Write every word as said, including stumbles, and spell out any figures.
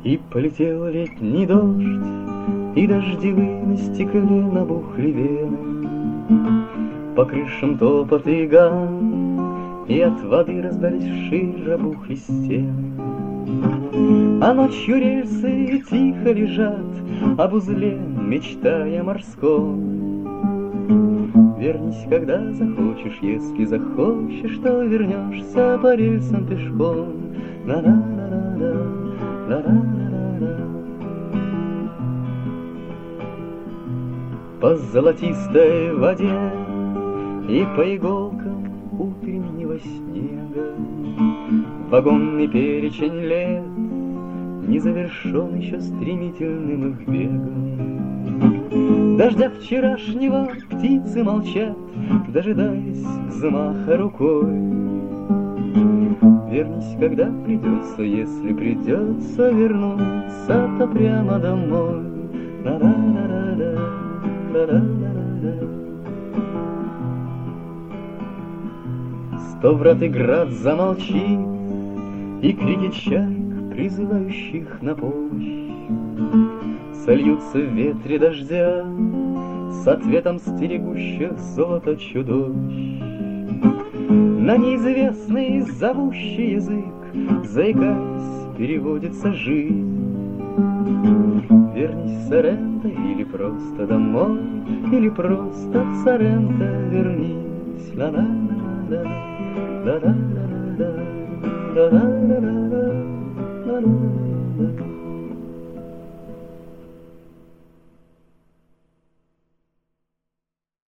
И полетел летний дождь, и дождевые на стекле набухли вены. По крышам топот и гам, и от воды раздались вширь, обухли стены. А ночью рельсы тихо лежат об узле, мечтая морском. Вернись, когда захочешь, если захочешь, то вернешься по рельсам пешком. На-на-на-на-на, на-на-на-на-на. По золотистой воде и по иголкам утреннего снега вагонный перечень лет не завершен еще стремительным их бегом. Дождя вчерашнего птицы молчат, дожидаясь взмаха рукой. Вернись, когда придется, если придется вернуться, то прямо домой. На-на-на-на-на, на-на-на-на-на. Сто врат и град замолчит, и крики чаек, призывающих на помощь, сольются в ветре дождя с ответом стерегущих золото чудовищ. На неизвестный зовущий язык, заикаясь, переводится жизнь. Вернись в Соренто или просто домой, или просто в Соренто вернись. Ла-ла-ла-ла, ла-ла-ла-ла, ла-ла-ла-ла, ла-ла-ла-ла.